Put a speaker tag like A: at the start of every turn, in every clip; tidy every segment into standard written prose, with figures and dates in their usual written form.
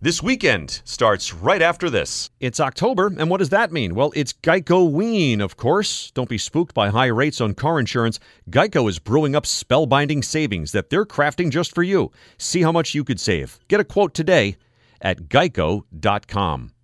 A: This weekend starts right after this. It's October, and what does that mean? Well, it's Geico-ween, of course. Don't be spooked by high rates on car insurance. Geico is brewing up spellbinding savings that they're crafting just for you. See how much you could save. Get a quote today at geico.com.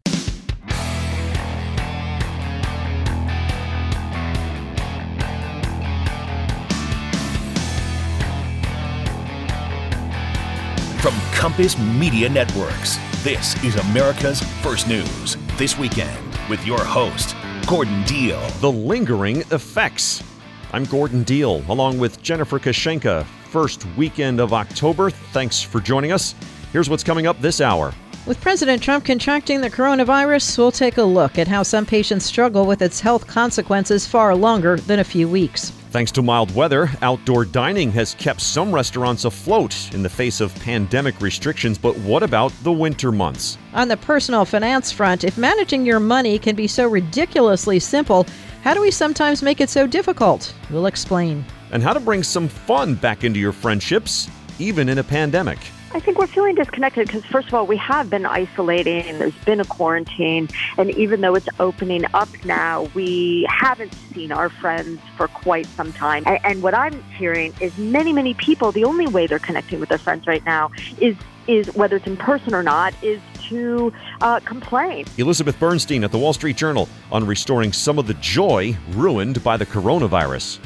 B: From Compass Media Networks, this is America's First News This Weekend with your host, Gordon Deal.
A: The lingering effects. I'm Gordon Deal, along with Jennifer Kashenka. First weekend of October. Thanks for joining us. Here's what's coming up this hour.
C: With President Trump contracting the coronavirus, we'll take a look at how some patients struggle with its health consequences far longer than a few weeks.
A: Thanks to mild weather, outdoor dining has kept some restaurants afloat in the face of pandemic restrictions. But what about the winter months?
C: On the personal finance front, if managing your money can be so ridiculously simple, how do we sometimes make it so difficult? We'll explain.
A: And how to bring some fun back into your friendships, even in a pandemic.
D: I think we're feeling disconnected because, first of all, we have been isolating. There's been a quarantine. And even though it's opening up now, we haven't seen our friends for quite some time. And what I'm hearing is many people, the only way they're connecting with their friends right now is whether it's in person or not, is to complain.
A: Elizabeth Bernstein at the Wall Street Journal on restoring some of the joy ruined by the coronavirus.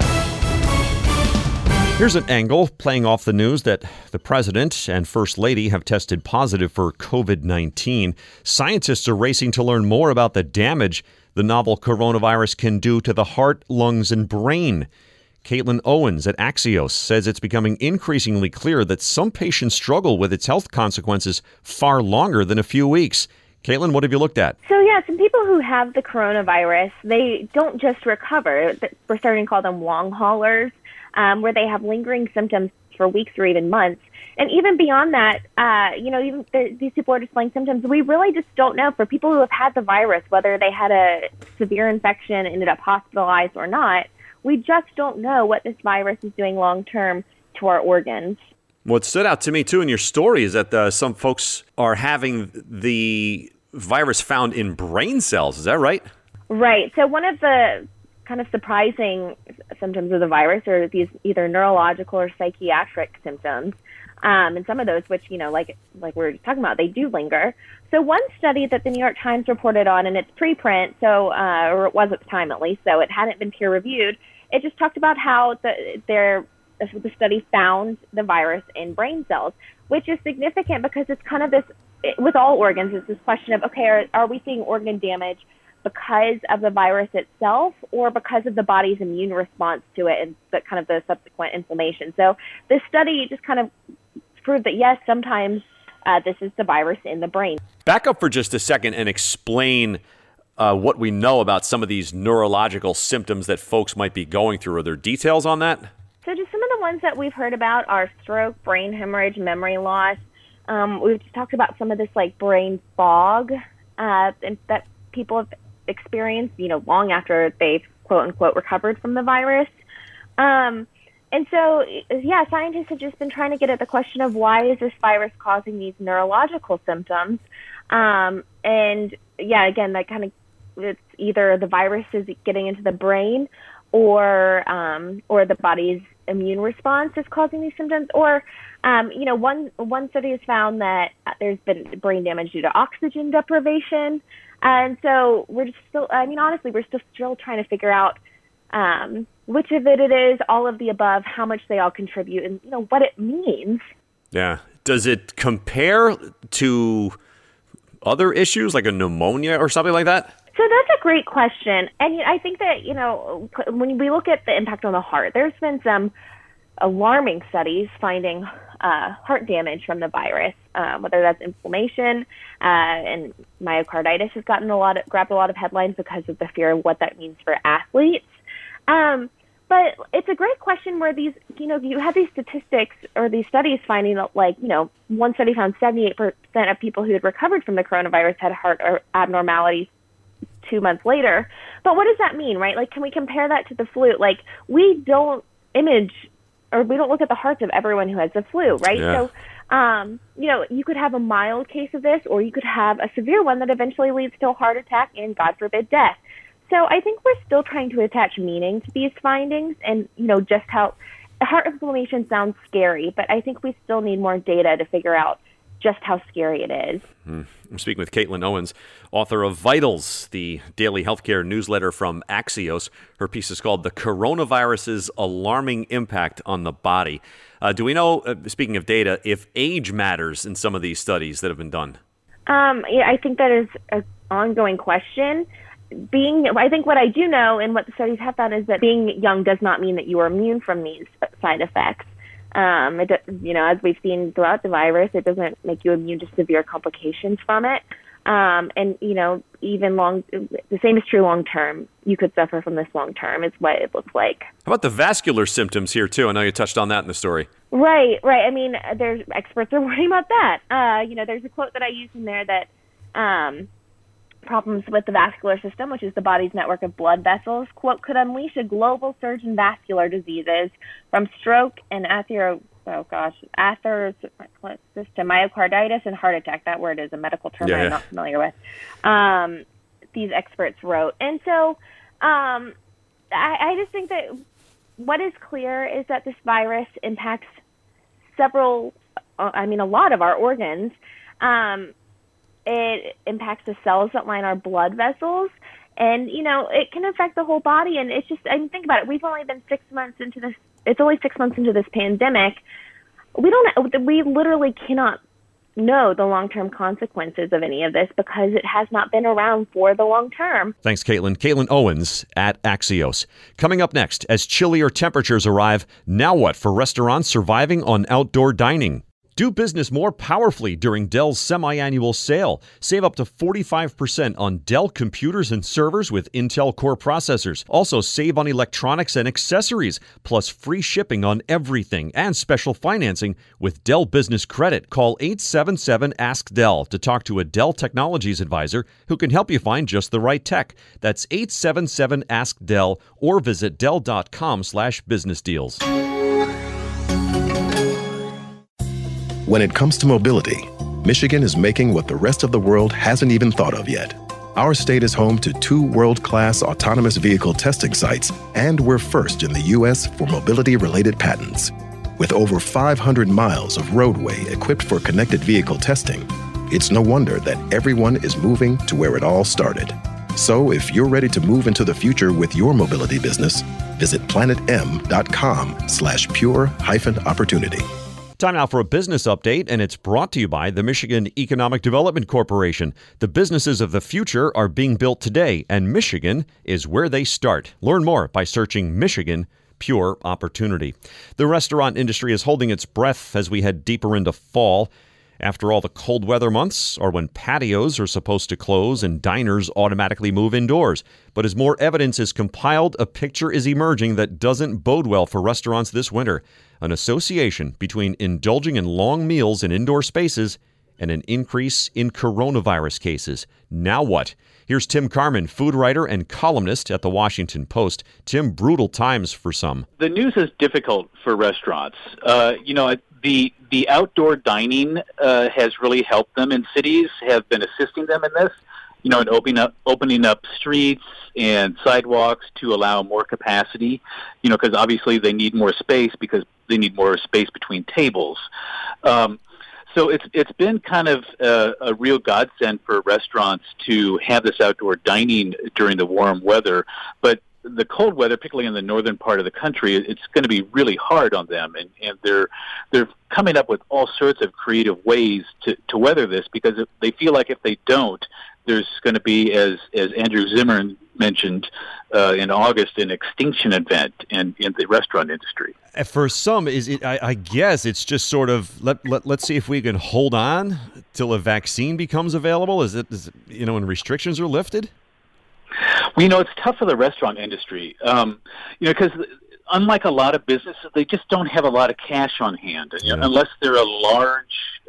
A: Here's an angle playing off the news that the president and first lady have tested positive for COVID-19. Scientists are racing to learn more about the damage the novel coronavirus can do to the heart, lungs, and brain. Caitlin Owens at Axios says it's becoming increasingly clear that some patients struggle with its health consequences far longer than a few weeks. Caitlin, what have you looked at?
E: So, some people who have the coronavirus, they don't just recover. We're starting to call them long haulers. Where they have lingering symptoms for weeks or even months. And even beyond that, these people are displaying symptoms. We really just don't know. For people who have had the virus, whether they had a severe infection, ended up hospitalized or not, we just don't know what this virus is doing long-term to our organs.
A: What stood out to me, too, in your story is that some folks are having the virus found in brain cells. Is that right?
E: Right. So one of the kind of surprising symptoms of the virus are these either neurological or psychiatric symptoms. And some of those, which, like we were just talking about, they do linger. So one study that the New York Times reported on, and it's preprint, or it was at the time at least, so it hadn't been peer reviewed. It just talked about how the study found the virus in brain cells, which is significant because it's kind of this, with all organs, it's this question of, okay, are we seeing organ damage because of the virus itself or because of the body's immune response to it and the subsequent inflammation? So this study just kind of proved that, yes, sometimes this is the virus in the brain.
A: Back up for just a second and explain what we know about some of these neurological symptoms that folks might be going through. Are there details on that?
E: So just some of the ones that we've heard about are stroke, brain hemorrhage, memory loss. We've just talked about some of this brain fog and that people have experienced, long after they've quote unquote recovered from the virus. And so, scientists have just been trying to get at the question of why is this virus causing these neurological symptoms? Again, that kind of, it's either the virus is getting into the brain or the body's immune response is causing these symptoms. Or, one study has found that there's been brain damage due to oxygen deprivation. And so we're just still, honestly, we're still trying to figure out which of it is, all of the above, how much they all contribute, and, what it means. Yeah.
A: Does it compare to other issues like a pneumonia or something like that?
E: So that's a great question. And I think that, when we look at the impact on the heart, there's been some alarming studies finding heart damage from the virus, whether that's inflammation and myocarditis has grabbed a lot of headlines because of the fear of what that means for athletes. But it's a great question where these, you have these statistics or these studies finding that, one study found 78% of people who had recovered from the coronavirus had heart abnormalities 2 months later. But what does that mean, right? Can we compare that to the flu? We don't image or we don't look at the hearts of everyone who has the flu, right?
A: Yeah.
E: So You could have a mild case of this, or you could have a severe one that eventually leads to a heart attack and, God forbid, death. So I think we're still trying to attach meaning to these findings, and, just how heart inflammation sounds scary, but I think we still need more data to figure out just how scary it is.
A: I'm speaking with Caitlin Owens, author of Vitals, the daily healthcare newsletter from Axios. Her piece is called The Coronavirus's Alarming Impact on the Body. Do we know, speaking of data, if age matters in some of these studies that have been done?
E: I think that is an ongoing question. I think what I do know and what the studies have found is that being young does not mean that you are immune from these side effects. As we've seen throughout the virus, it doesn't make you immune to severe complications from it. Even the same is true long term. You could suffer from this long term, is what it looks like.
A: How about the vascular symptoms here, too? I know you touched on that in the story.
E: Right. I mean, there's experts are warning about that. There's a quote that I use in there that problems with the vascular system, which is the body's network of blood vessels, quote, could unleash a global surge in vascular diseases from stroke and atherosclerosis to myocarditis and heart attack. That word is a medical term I'm not familiar with. These experts wrote. And so I just think that what is clear is that this virus impacts a lot of our organs. It impacts the cells that line our blood vessels, and, it can affect the whole body. And it's just, think about it. We've only been 6 months into this. It's only 6 months into this pandemic. We literally cannot know the long-term consequences of any of this because it has not been around for the long term.
A: Thanks, Caitlin. Caitlin Owens at Axios. Coming up next, as chillier temperatures arrive, now what for restaurants surviving on outdoor dining? Do business more powerfully during Dell's semi-annual sale. Save up to 45% on Dell computers and servers with Intel Core processors. Also save on electronics and accessories, plus free shipping on everything and special financing with Dell Business Credit. Call 877-ASK-DELL to talk to a Dell Technologies advisor who can help you find just the right tech. That's 877-ASK-DELL or visit Dell.com/business-deals.
F: When it comes to mobility, Michigan is making what the rest of the world hasn't even thought of yet. Our state is home to 2 world-class autonomous vehicle testing sites, and we're first in the U.S. for mobility-related patents. With over 500 miles of roadway equipped for connected vehicle testing, it's no wonder that everyone is moving to where it all started. So if you're ready to move into the future with your mobility business, visit planetm.com/pure-opportunity.
A: Time now for a business update, and it's brought to you by the Michigan Economic Development Corporation. The businesses of the future are being built today, and Michigan is where they start. Learn more by searching Michigan Pure Opportunity. The restaurant industry is holding its breath as we head deeper into fall. After all, the cold weather months are when patios are supposed to close and diners automatically move indoors. But as more evidence is compiled, a picture is emerging that doesn't bode well for restaurants this winter. An association between indulging in long meals in indoor spaces and an increase in coronavirus cases. Now what? Here's Tim Carman, food writer and columnist at The Washington Post. Tim, brutal times for some.
G: The news is difficult for restaurants. The outdoor dining has really helped them, and cities have been assisting them in this, and opening up streets and sidewalks to allow more capacity, because obviously they need more space because they need more space between tables. So it's been kind of a real godsend for restaurants to have this outdoor dining during the warm weather, but the cold weather, particularly in the northern part of the country, it's going to be really hard on them, and they're coming up with all sorts of creative ways to weather this, because they feel like if they don't, there's going to be, as Andrew Zimmern mentioned in August, an extinction event in the restaurant industry.
A: For some, I guess it's just sort of let's see if we can hold on till a vaccine becomes available. Is it when restrictions are lifted?
G: Well, it's tough for the restaurant industry, because unlike a lot of businesses, they just don't have a lot of cash on hand, unless they're a large,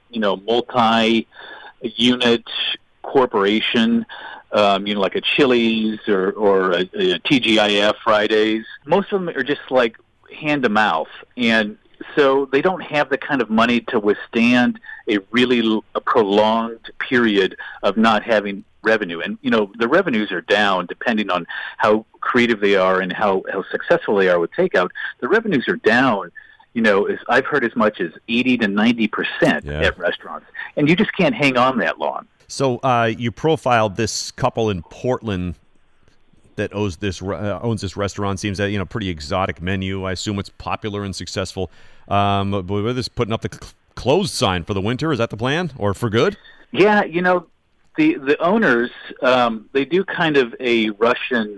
G: multi-unit corporation, like a Chili's or a TGIF Fridays. Most of them are just like hand to mouth, and so they don't have the kind of money to withstand a prolonged period of not having revenue. And, the revenues are down depending on how creative they are and how successful they are with takeout. The revenues are down, I've heard as much as 80 to 90% at restaurants. And you just can't hang on that long.
A: So you profiled this couple in Portland that owns this restaurant. Seems that, pretty exotic menu. I assume it's popular and successful. But we're just putting up the closed sign for the winter. Is that the plan, or for good?
G: Yeah, the owners, they do kind of a Russian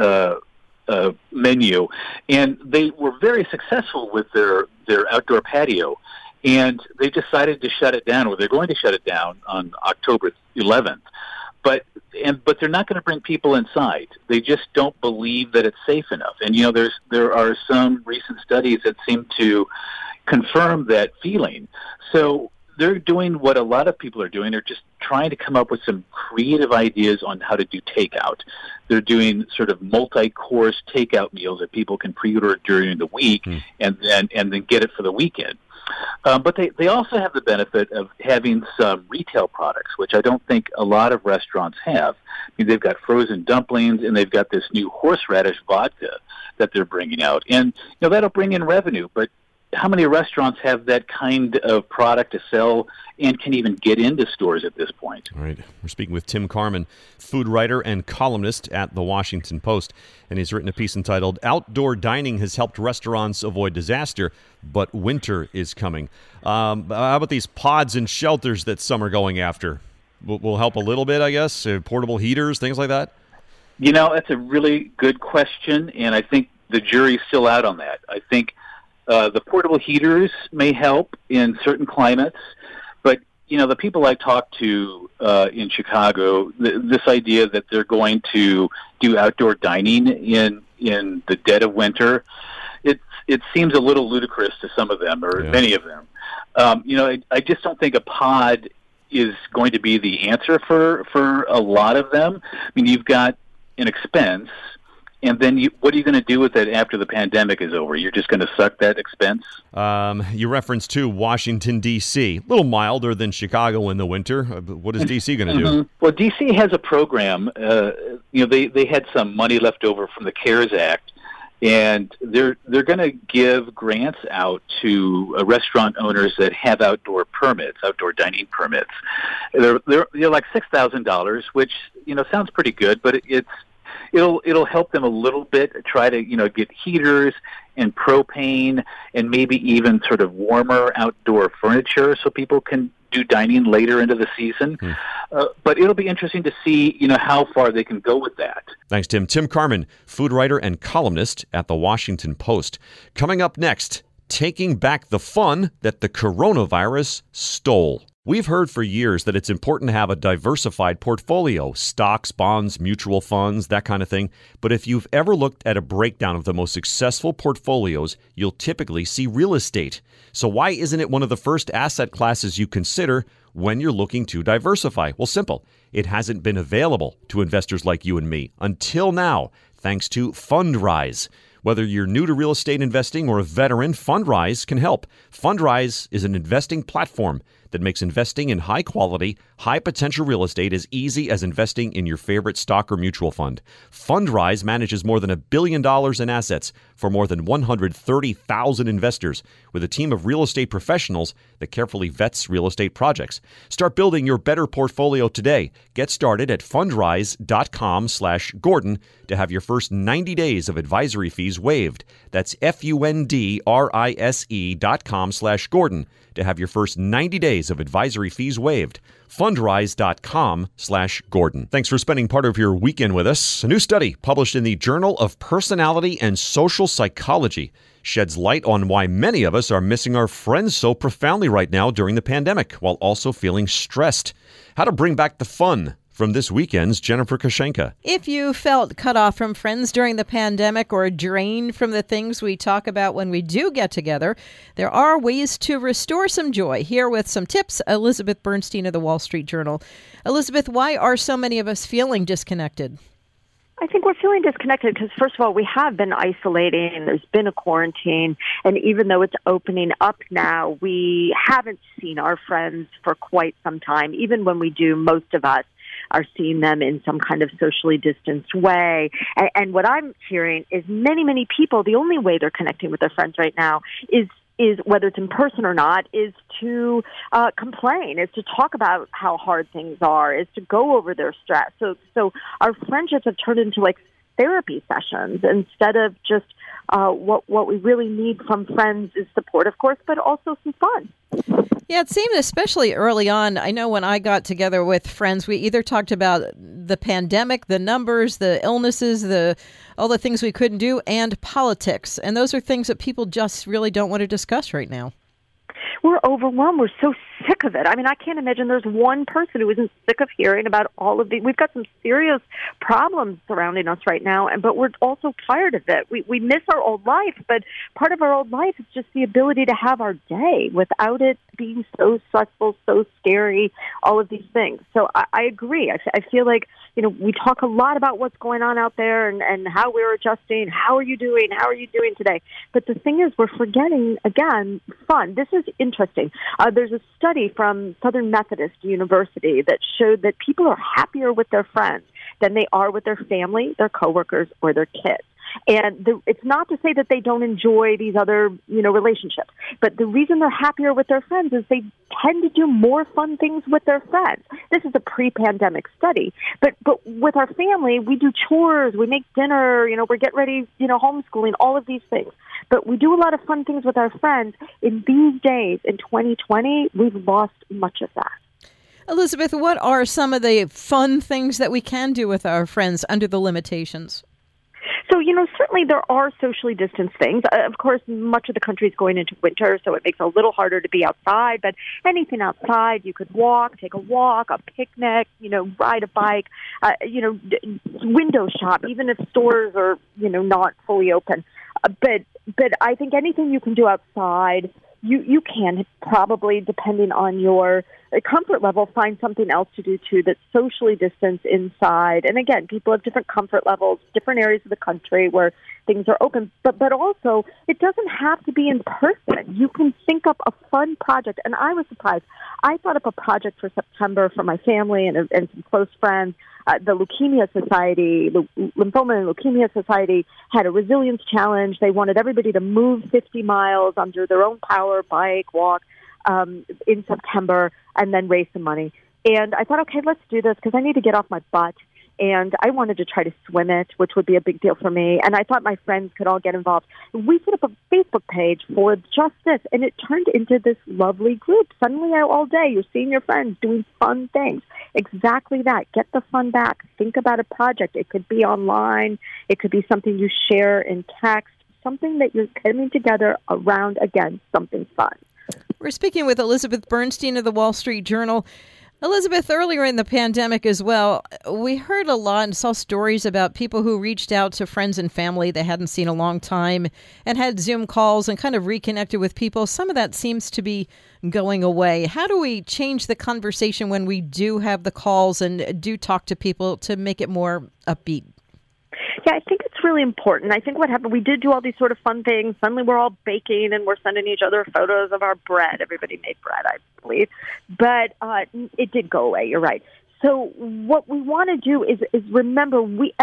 G: menu, and they were very successul with their outdoor patio, and they decided to shut it down, or they're going to shut it down on October 11th. But they're not going to bring people inside. They just don't believe that it's safe enough. And there are some recent studies that seem to confirm that feeling. So they're doing what a lot of people are doing. They're just trying to come up with some creative ideas on how to do takeout. They're doing sort of multi-course takeout meals that people can pre-order during the week and then get it for the weekend. But they also have the benefit of having some retail products, which I don't think a lot of restaurants have. I mean, they've got frozen dumplings, and they've got this new horseradish vodka that they're bringing out. And that'll bring in revenue, but how many restaurants have that kind of product to sell and can even get into stores at this point?
A: All right. We're speaking with Tim Carman, food writer and columnist at The Washington Post, and he's written a piece entitled "Outdoor Dining Has Helped Restaurants Avoid Disaster, but Winter is Coming." How about these pods and shelters that some are going after? Will help a little bit, I guess? Portable heaters, things like that?
G: That's a really good question, and I think the jury's still out on that. I think the portable heaters may help in certain climates, but the people I talked to in Chicago, this idea that they're going to do outdoor dining in the dead of winter, it seems a little ludicrous to some of them, or many of them. I just don't think a pod is going to be the answer for a lot of them. I mean, you've got an expense. And then what are you going to do with it after the pandemic is over? You're just going to suck that expense?
A: You referenced to Washington, D.C. A little milder than Chicago in the winter. What is D.C. going to do?
G: Well, D.C. has a program. They had some money left over from the CARES Act, and they're going to give grants out to restaurant owners that have outdoor dining permits. They're like $6,000, which sounds pretty good, but It'll help them a little bit, try to get heaters and propane and maybe even sort of warmer outdoor furniture so people can do dining later into the season. But it'll be interesting to see how far they can go with that.
A: Thanks, Tim. Tim Carman, food writer and columnist at The Washington Post. Coming up next, taking back the fun that the coronavirus stole. We've heard for years that it's important to have a diversified portfolio, stocks, bonds, mutual funds, that kind of thing. But if you've ever looked at a breakdown of the most successful portfolios, you'll typically see real estate. So why isn't it one of the first asset classes you consider when you're looking to diversify? Well, simple. It hasn't been available to investors like you and me until now, thanks to Fundrise. Whether you're new to real estate investing or a veteran, Fundrise can help. Fundrise is an investing platform that makes investing in high-quality, high-potential real estate as easy as investing in your favorite stock or mutual fund. Fundrise manages more than $1 billion in assets for more than 130,000 investors with a team of real estate professionals that carefully vets real estate projects. Start building your better portfolio today. Get started at fundrise.com/Gordon to have your first 90 days of advisory fees waived. That's fundrise.com/Gordon to have your first 90 days of advisory fees waived. Fundrise.com/Gordon. Thanks for spending part of your weekend with us. A new study published in the Journal of Personality and Social Psychology sheds light on why many of us are missing our friends so profoundly right now during the pandemic, while also feeling stressed. How to bring back the fun. From this weekend's Jennifer Koshenka.
C: If you felt cut off from friends during the pandemic or drained from the things we talk about when we do get together, there are ways to restore some joy. Here with some tips, Elizabeth Bernstein of the Wall Street Journal. Elizabeth, why are so many of us feeling disconnected?
D: I think we're feeling disconnected because, first of all, we have been isolating. There's been a quarantine. And even though it's opening up now, we haven't seen our friends for quite some time. Even when we do, most of us are seeing them in some kind of socially distanced way. And what I'm hearing is many people, the only way they're connecting with their friends right now is whether it's in person or not, is to complain, is to talk about how hard things are, is to go over their stress. So our friendships have turned into like therapy sessions instead of just what we really need from friends is support, of course, but also some fun.
C: Yeah, it seemed especially early on. I know when I got together with friends, we either talked about the pandemic, the numbers, the illnesses, all the things we couldn't do, and politics. And those are things that people just really don't want to discuss right now.
D: We're overwhelmed. We're so sick of it. I mean, I can't imagine there's one person who isn't sick of hearing about all of these. We've got some serious problems surrounding us right now, but we're also tired of it. We miss our old life, but part of our old life is just the ability to have our day without it being so stressful, so scary, all of these things. So I agree. I feel like, we talk a lot about what's going on out there and how we're adjusting. How are you doing? How are you doing today? But the thing is, we're forgetting, again, fun. This is interesting. There's a study from Southern Methodist University that showed that people are happier with their friends than they are with their family, their coworkers, or their kids. And it's not to say that they don't enjoy these other, relationships, but the reason they're happier with their friends is they tend to do more fun things with their friends. This is a pre-pandemic study, but with our family, we do chores, we make dinner, we're getting ready, homeschooling, all of these things. But we do a lot of fun things with our friends. In these days, in 2020, we've lost much of that.
C: Elizabeth, what are some of the fun things that we can do with our friends under the limitations?
D: So, certainly there are socially distanced things. Of course, much of the country is going into winter, so it makes it a little harder to be outside. But anything outside, you could walk, take a walk, a picnic, ride a bike, window shop, even if stores are, not fully open. But I think anything you can do outside, you can probably, depending on your comfort level, find something else to do too that's socially distanced inside. And again, people have different comfort levels, different areas of the country where things are open. But also, it doesn't have to be in person. You can think up a fun project. And I was surprised. I thought up a project for September for my family and some close friends. The Leukemia Society, the Lymphoma and Leukemia Society had a resilience challenge. They wanted everybody to move 50 miles under their own power, bike, walk, in September, and then raise some money. And I thought, okay, let's do this because I need to get off my butt. And I wanted to try to swim it, which would be a big deal for me. And I thought my friends could all get involved. We set up a Facebook page for just this, and it turned into this lovely group. Suddenly, all day, you're seeing your friends doing fun things. Exactly that. Get the fun back. Think about a project. It could be online. It could be something you share in text, something that you're coming together around, again, something fun.
C: We're speaking with Elizabeth Bernstein of the Wall Street Journal. Elizabeth, earlier in the pandemic as well, we heard a lot and saw stories about people who reached out to friends and family they hadn't seen a long time and had Zoom calls and kind of reconnected with people. Some of that seems to be going away. How do we change the conversation when we do have the calls and do talk to people to make it more upbeat?
D: Yeah, I think it's really important. I think what happened, we did do all these sort of fun things. Suddenly we're all baking and we're sending each other photos of our bread. Everybody made bread, I believe. But it did go away. You're right. So what we want to do is remember,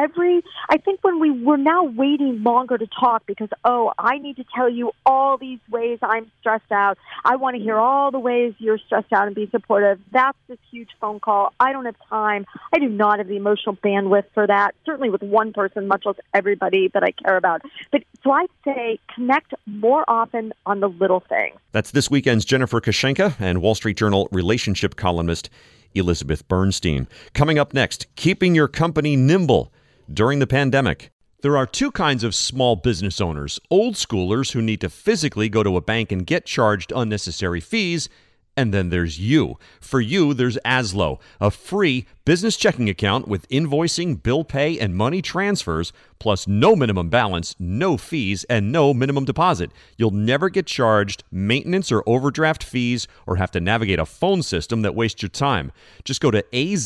D: I think when we're now waiting longer to talk because, I need to tell you all these ways I'm stressed out. I want to hear all the ways you're stressed out and be supportive. That's this huge phone call. I don't have time. I do not have the emotional bandwidth for that, certainly with one person, much less everybody that I care about. But so I say connect more often on the little things.
A: That's this weekend's Jennifer Kashenka and Wall Street Journal relationship columnist Elizabeth Bernstein. Coming up next, keeping your company nimble during the pandemic. There are two kinds of small business owners: old schoolers who need to physically go to a bank and get charged unnecessary fees, and then there's you. For you, there's Azlo, a free Business checking account with invoicing, bill pay, and money transfers, plus no minimum balance, no fees, and no minimum deposit. You'll never get charged maintenance or overdraft fees or have to navigate a phone system that wastes your time. Just go to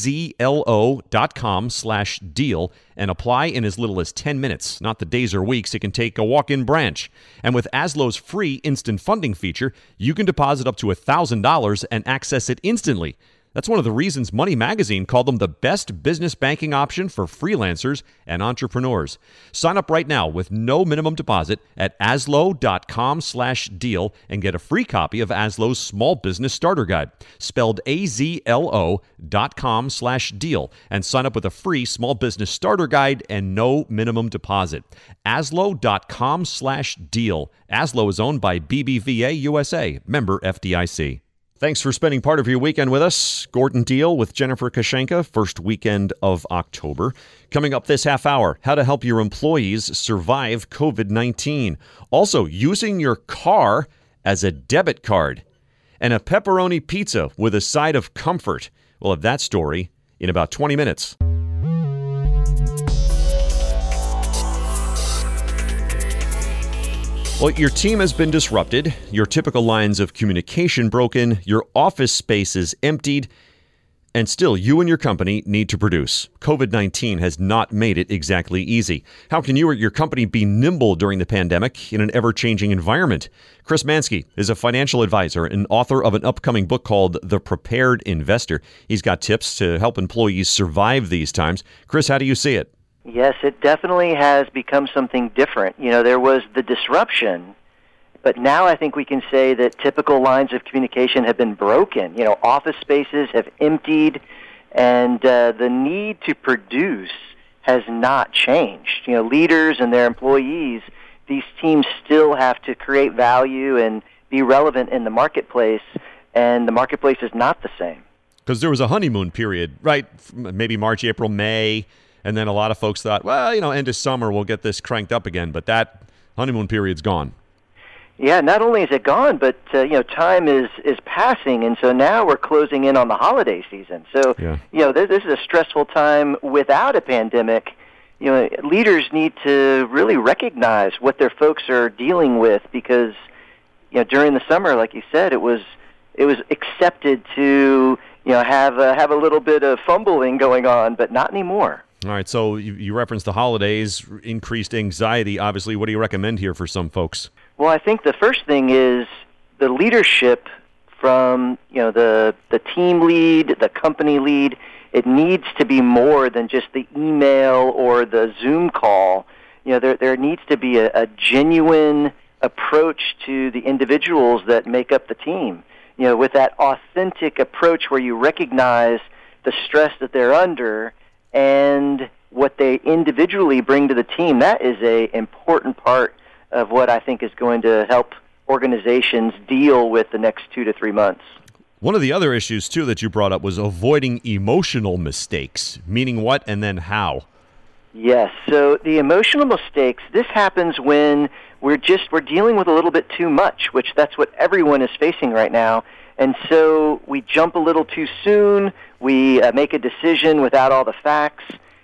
A: azlo.com/deal and apply in as little as 10 minutes, not the days or weeks it can take a walk-in branch. And with Azlo's free instant funding feature, you can deposit up to $1,000 and access it instantly. That's one of the reasons Money Magazine called them the best business banking option for freelancers and entrepreneurs. Sign up right now with no minimum deposit at azlo.com/deal and get a free copy of Azlo's Small Business Starter Guide, spelled azlo.com/deal, and sign up with a free Small Business Starter Guide and no minimum deposit. azlo.com/deal. Azlo is owned by BBVA USA, member FDIC. Thanks for spending part of your weekend with us. Gordon Deal with Jennifer Kashenka, first weekend of October. Coming up this half hour, how to help your employees survive COVID-19. Also, using your car as a debit card. And a pepperoni pizza with a side of comfort. We'll have that story in about 20 minutes. Well, your team has been disrupted, your typical lines of communication broken, your office space is emptied, and still you and your company need to produce. COVID-19 has not made it exactly easy. How can you or your company be nimble during the pandemic in an ever-changing environment? Chris Mansky is a financial advisor and author of an upcoming book called The Prepared Investor. He's got tips to help employees survive these times. Chris, how do you see it?
H: Yes, it definitely has become something different. You know, there was the disruption, but now I think we can say that typical lines of communication have been broken. You know, office spaces have emptied, and the need to produce has not changed. You know, leaders and their employees, these teams still have to create value and be relevant in the marketplace, and the marketplace is not the same.
A: Because there was a honeymoon period, right? Maybe March, April, May. And then a lot of folks thought, well, you know, end of summer, we'll get this cranked up again. But that honeymoon period's gone.
H: Yeah, not only is it gone, but, you know, time is passing. And so now we're closing in on the holiday season. So, you know, this is a stressful time without a pandemic. You know, leaders need to really recognize what their folks are dealing with because, you know, during the summer, like you said, it was accepted to, you know, have a little bit of fumbling going on, but not anymore.
A: All right, so you referenced the holidays, increased anxiety, obviously. What do you recommend here for some folks?
H: Well, I think the first thing is the leadership from, you know, the team lead, the company lead. It needs to be more than just the email or the Zoom call. You know, there needs to be a genuine approach to the individuals that make up the team. You know, with that authentic approach where you recognize the stress that they're under and what they individually bring to the team. That is an important part of what I think is going to help organizations deal with the next 2 to 3 months.
A: One of the other issues, too, that you brought up was avoiding emotional mistakes, meaning what and then how?
H: Yes, so the emotional mistakes, this happens when we're dealing with a little bit too much, which that's what everyone is facing right now. And so we jump a little too soon, we make a decision without all the facts,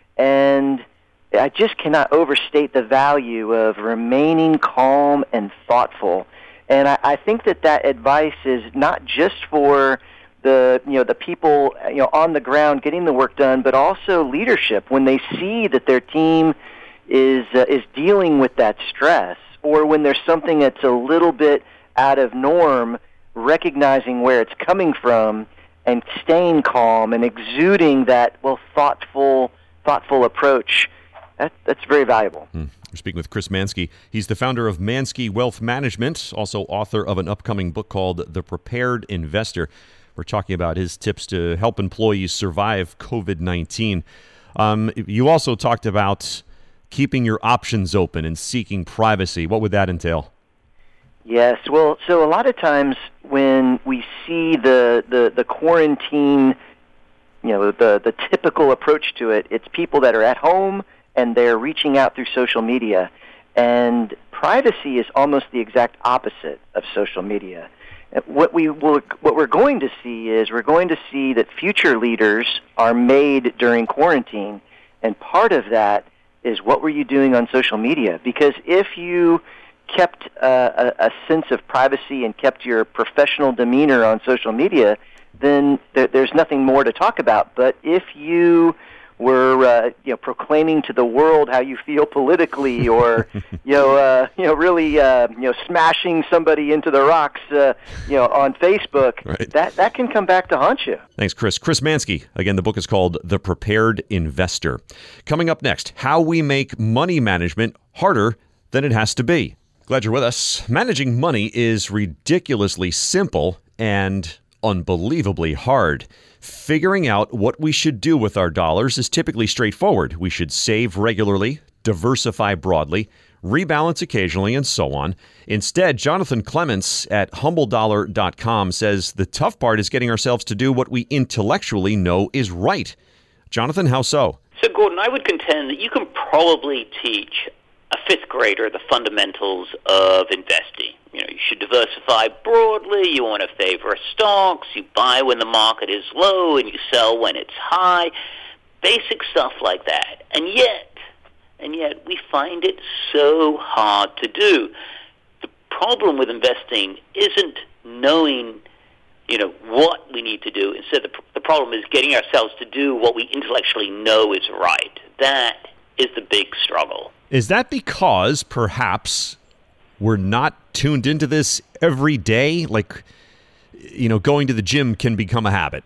H: and I just cannot overstate the value of remaining calm and thoughtful. And I think that advice is not just for the people on the ground getting the work done, but also leadership when they see that their team is dealing with that stress, or when there's something that's a little bit out of norm, recognizing where it's coming from and staying calm and exuding that thoughtful approach. That's very valuable.
A: We're speaking with Chris Mansky. He's the founder of Mansky Wealth Management, also author of an upcoming book called The Prepared Investor. We're talking about his tips to help employees survive COVID-19. You also talked about keeping your options open and seeking privacy. What would that entail?
H: Yes, well, so a lot of times when we see the quarantine, the typical approach to it, it's people that are at home and they're reaching out through social media. And privacy is almost the exact opposite of social media. What we're going to see is we're going to see that future leaders are made during quarantine, and part of that is what were you doing on social media? Because if you kept a sense of privacy and kept your professional demeanor on social media, then there's nothing more to talk about. But if you were proclaiming to the world how you feel politically, or really smashing somebody into the rocks on Facebook, right, that can come back to haunt you.
A: Thanks, Chris. Chris Mansky. Again, the book is called The Prepared Investor. Coming up next, how we make money management harder than it has to be. Glad you're with us. Managing money is ridiculously simple and unbelievably hard. Figuring out what we should do with our dollars is typically straightforward. We should save regularly, diversify broadly, rebalance occasionally, and so on. Instead, Jonathan Clements at humbledollar.com says the tough part is getting ourselves to do what we intellectually know is right. Jonathan, how so?
I: So, Gordon, I would contend that you can probably teach a fifth grader the fundamentals of investing. You should diversify broadly. You want to favor stocks. You buy when the market is low and you sell when it's high. Basic stuff like that. And yet we find it so hard to do. The problem with investing isn't knowing, what we need to do. Instead, the problem is getting ourselves to do what we intellectually know is right. That is the big struggle.
A: Is that because perhaps we're not tuned into this every day? Like, going to the gym can become a habit.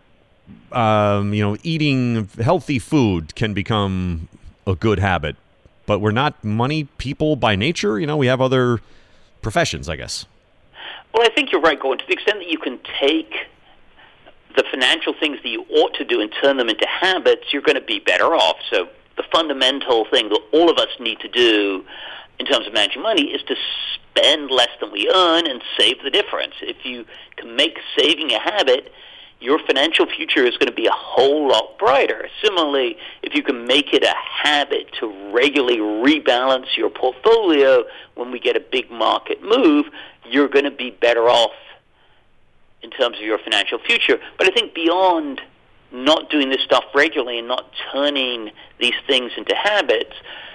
A: Eating healthy food can become a good habit. But we're not money people by nature. We have other professions, I guess.
I: Well, I think you're right, Gordon. To the extent that you can take the financial things that you ought to do and turn them into habits, you're going to be better off. So the fundamental thing that all of us need to do in terms of managing money is to spend less than we earn and save the difference. If you can make saving a habit, your financial future is going to be a whole lot brighter. Similarly, if you can make it a habit to regularly rebalance your portfolio when we get a big market move, you're going to be better off in terms of your financial future. But I think beyond not doing this stuff regularly and not turning these things into habits,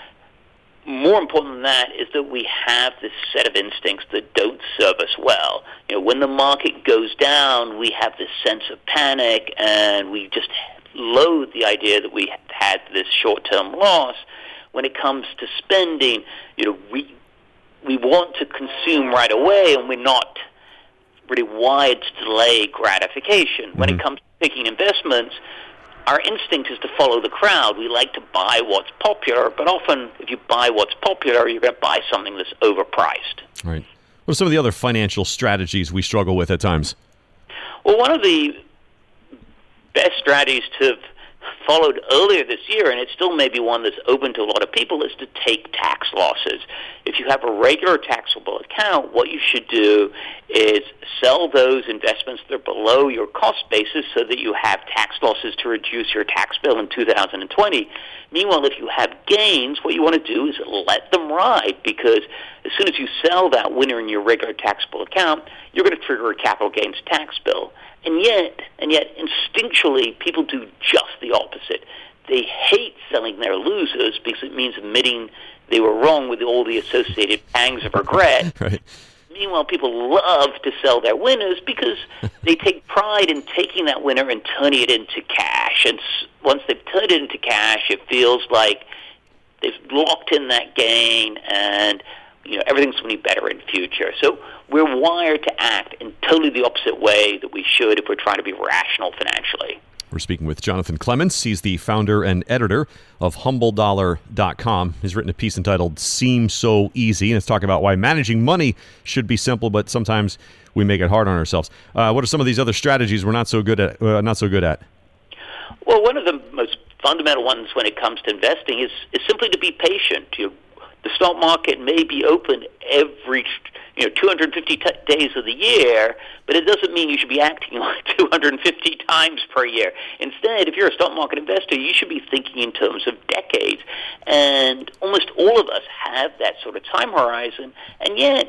I: more important than that is that we have this set of instincts that don't serve us well. When the market goes down, we have this sense of panic, and we just loathe the idea that we had this short-term loss. When it comes to spending, we want to consume right away, and we're not really wired to delay gratification. Mm-hmm. When it comes to picking investments, our instinct is to follow the crowd. We like to buy what's popular, but often if you buy what's popular, you're going to buy something that's overpriced.
A: All right. What are some of the other financial strategies we struggle with at times?
I: Well, one of the best strategies to have followed earlier this year, and it still may be one that's open to a lot of people, is to take tax losses. If you have a regular taxable account, what you should do is sell those investments that are below your cost basis so that you have tax losses to reduce your tax bill in 2020. Meanwhile, if you have gains, what you want to do is let them ride, because as soon as you sell that winner in your regular taxable account, you're going to trigger a capital gains tax bill. And yet, instinctually, people do just the opposite. They hate selling their losers because it means admitting they were wrong with all the associated pangs of regret.
A: Right.
I: Meanwhile, people love to sell their winners because they take pride in taking that winner and turning it into cash. And once they've turned it into cash, it feels like they've locked in that gain, and everything's going to be better in the future. So we're wired to act in totally the opposite way that we should if we're trying to be rational financially.
A: We're speaking with Jonathan Clements. He's the founder and editor of humbledollar.com. He's written a piece entitled "Seems So Easy," and it's talking about why managing money should be simple, but sometimes we make it hard on ourselves. What are some of these other strategies we're not so good at?
I: Well, one of the most fundamental ones when it comes to investing is simply to be patient. The stock market may be open every 250 days of the year, but it doesn't mean you should be acting like 250 times per year. Instead, if you're a stock market investor, you should be thinking in terms of decades. And almost all of us have that sort of time horizon, and yet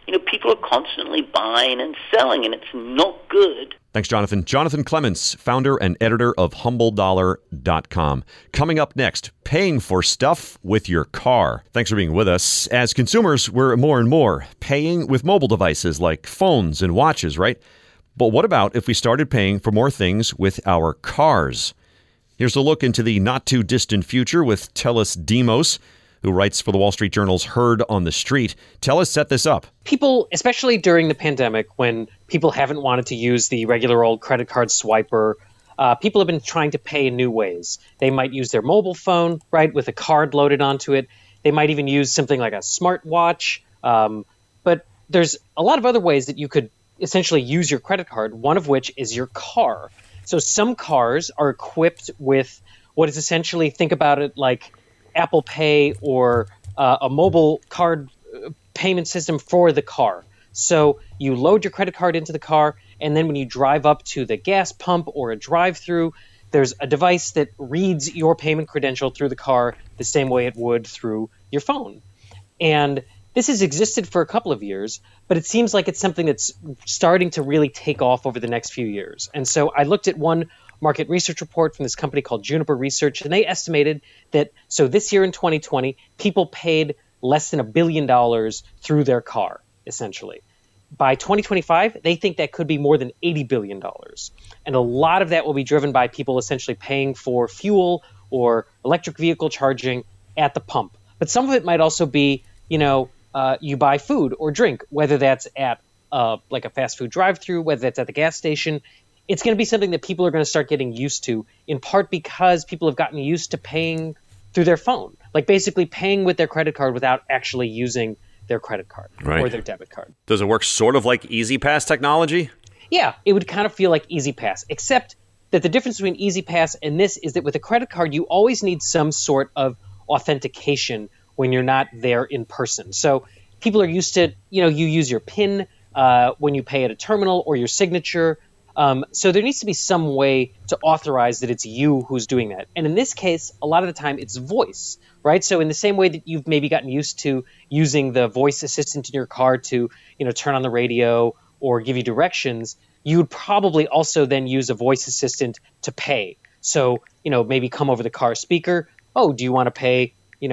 I: people are constantly buying and selling, and it's not good.
A: Thanks, Jonathan. Jonathan Clements, founder and editor of HumbleDollar.com. Coming up next, paying for stuff with your car. Thanks for being with us. As consumers, we're more and more paying with mobile devices like phones and watches, right? But what about if we started paying for more things with our cars? Here's a look into the not-too-distant future with Tellis Demos, who writes for the Wall Street Journal's Heard on the Street. Tellis set this up.
J: People, especially during the pandemic, when people haven't wanted to use the regular old credit card swiper, people have been trying to pay in new ways. They might use their mobile phone, right, with a card loaded onto it. They might even use something like a smartwatch. But there's a lot of other ways that you could essentially use your credit card, one of which is your car. So some cars are equipped with what is essentially, think about it like Apple Pay or a mobile card payment system for the car. So you load your credit card into the car, and then when you drive up to the gas pump or a drive-through, there's a device that reads your payment credential through the car the same way it would through your phone. And this has existed for a couple of years, but it seems like it's something that's starting to really take off over the next few years. And so I looked at one market research report from this company called Juniper Research, and they estimated that, so this year in 2020, people paid less than $1 billion through their car, essentially. By 2025, they think that could be more than $80 billion. And a lot of that will be driven by people essentially paying for fuel or electric vehicle charging at the pump. But some of it might also be, you buy food or drink, whether that's at like a fast food drive-through, whether that's at the gas station. It's going to be something that people are going to start getting used to, in part because people have gotten used to paying through their phone, like basically paying with their credit card without actually using their credit card or their debit card.
A: Does it work sort of like EasyPass technology?
J: Yeah, it would kind of feel like EasyPass, except that the difference between EasyPass and this is that with a credit card, you always need some sort of authentication when you're not there in person. So people are used to, you use your PIN when you pay at a terminal or your signature. So there needs to be some way to authorize that it's you who's doing that. And in this case, a lot of the time it's voice, right? So in the same way that you've maybe gotten used to using the voice assistant in your car to, turn on the radio or give you directions, you would probably also then use a voice assistant to pay. So, maybe come over the car speaker. Oh, do you want to pay,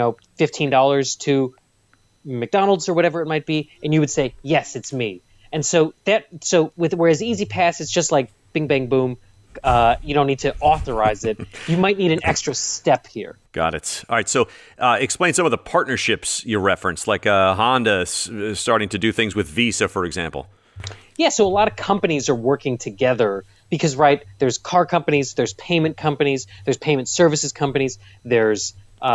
J: $15 to McDonald's or whatever it might be? And you would say, yes, it's me. And whereas EasyPass, it's just like bing, bang, boom. You don't need to authorize it. You might need an extra step here.
A: Got it. All right. So explain some of the partnerships you referenced, like Honda starting to do things with Visa, for example.
J: Yeah. So a lot of companies are working together because, right, there's car companies, there's payment companies, there's payment services companies, there's,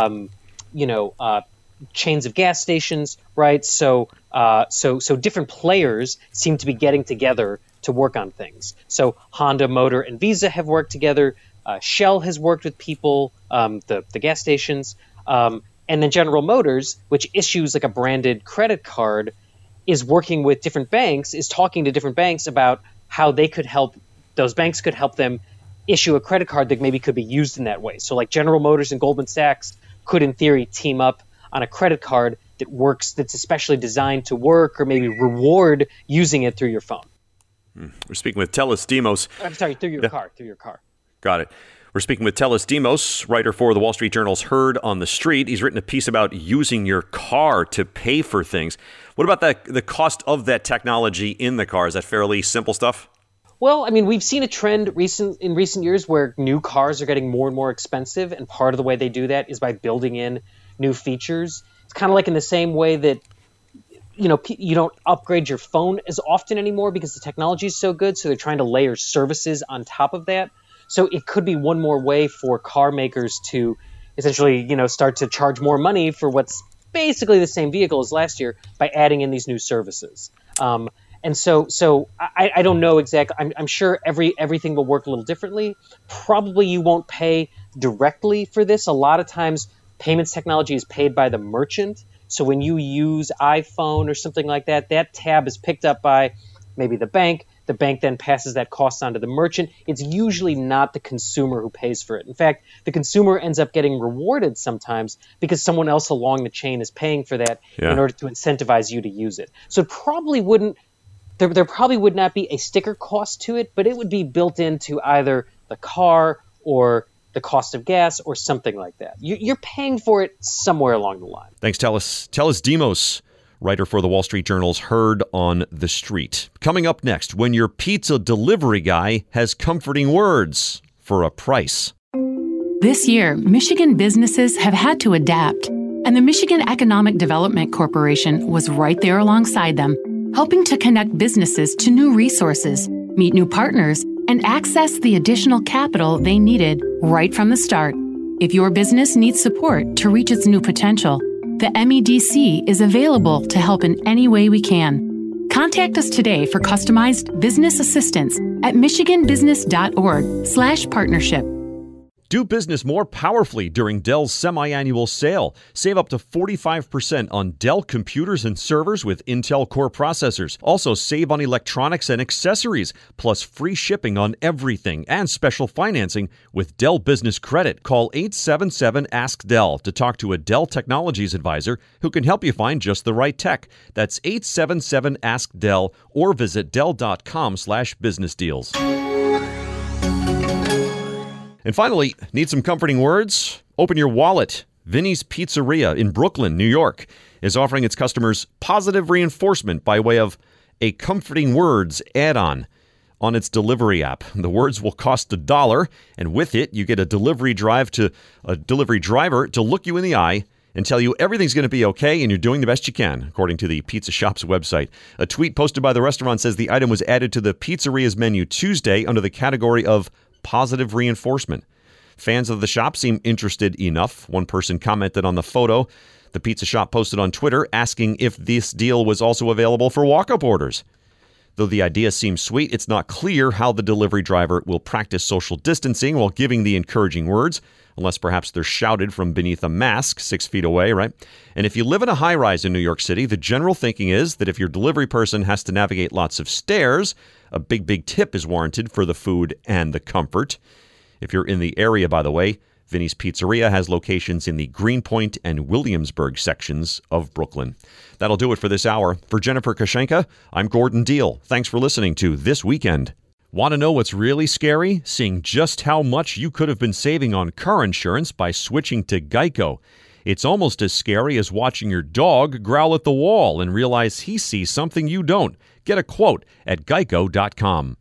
J: chains of gas stations, right? So different players seem to be getting together to work on things. So Honda, Motor, and Visa have worked together. Shell has worked with people, the gas stations, and then General Motors, which issues like a branded credit card, is working with different banks, is talking to different banks about how they could help. Those banks could help them issue a credit card that maybe could be used in that way. So like General Motors and Goldman Sachs could, in theory, team up on a credit card that works, that's especially designed to work or maybe reward using it through your phone.
A: We're speaking with Tellis Demos.
J: I'm sorry, through your car.
A: Got it. We're speaking with Tellis Demos, writer for the Wall Street Journal's Heard on the Street. He's written a piece about using your car to pay for things. What about the cost of that technology in the car? Is that fairly simple stuff?
J: Well, I mean, we've seen a trend in recent years where new cars are getting more and more expensive, and part of the way they do that is by building in new features. It's kind of like in the same way that, you don't upgrade your phone as often anymore because the technology is so good, so they're trying to layer services on top of that. So it could be one more way for car makers to essentially, start to charge more money for what's basically the same vehicle as last year by adding in these new services. And so I don't know exactly. I'm sure everything will work a little differently. Probably you won't pay directly for this. A lot of times payments technology is paid by the merchant. So when you use iPhone or something like that, that tab is picked up by maybe the bank The bank then passes that cost on to the merchant. It's usually not the consumer who pays for it. In fact, the consumer ends up getting rewarded sometimes because someone else along the chain is paying for that in order to incentivize you to use it. So it probably wouldn't, there probably would not be a sticker cost to it, but it would be built into either the car or the cost of gas or something like that. You're paying for it somewhere along the line.
A: Thanks, Tellis Demos, writer for the Wall Street Journal's Heard on the Street. Coming up next, when your pizza delivery guy has comforting words for a price.
K: This year, Michigan businesses have had to adapt, and the Michigan Economic Development Corporation was right there alongside them, helping to connect businesses to new resources, meet new partners, and access the additional capital they needed right from the start. If your business needs support to reach its new potential, the MEDC is available to help in any way we can. Contact us today for customized business assistance at michiganbusiness.org/partnership.
A: Do business more powerfully during Dell's semi-annual sale. Save up to 45% on Dell computers and servers with Intel Core processors. Also save on electronics and accessories, plus free shipping on everything and special financing with Dell Business Credit. Call 877-ASK-DELL to talk to a Dell Technologies advisor who can help you find just the right tech. That's 877-ASK-DELL or visit Dell.com/business deals. And finally, need some comforting words? Open your wallet. Vinny's Pizzeria in Brooklyn, New York, is offering its customers positive reinforcement by way of a comforting words add-on on its delivery app. The words will cost $1, and with it, you get a delivery driver to look you in the eye and tell you everything's going to be okay and you're doing the best you can, according to the pizza shop's website. A tweet posted by the restaurant says the item was added to the pizzeria's menu Tuesday under the category of positive reinforcement. Fans of the shop seem interested enough. One person commented on the photo the pizza shop posted on Twitter asking if this deal was also available for walk-up orders. Though the idea seems sweet, it's not clear how the delivery driver will practice social distancing while giving the encouraging words, unless perhaps they're shouted from beneath a mask 6 feet away, right? And if you live in a high-rise in New York City, the general thinking is that if your delivery person has to navigate lots of stairs, a big tip is warranted for the food and the comfort. If you're in the area, by the way, Vinny's Pizzeria has locations in the Greenpoint and Williamsburg sections of Brooklyn. That'll do it for this hour. For Jennifer Koshenka, I'm Gordon Deal. Thanks for listening to This Weekend. Want to know what's really scary? Seeing just how much you could have been saving on car insurance by switching to Geico. It's almost as scary as watching your dog growl at the wall and realize he sees something you don't. Get a quote at geico.com.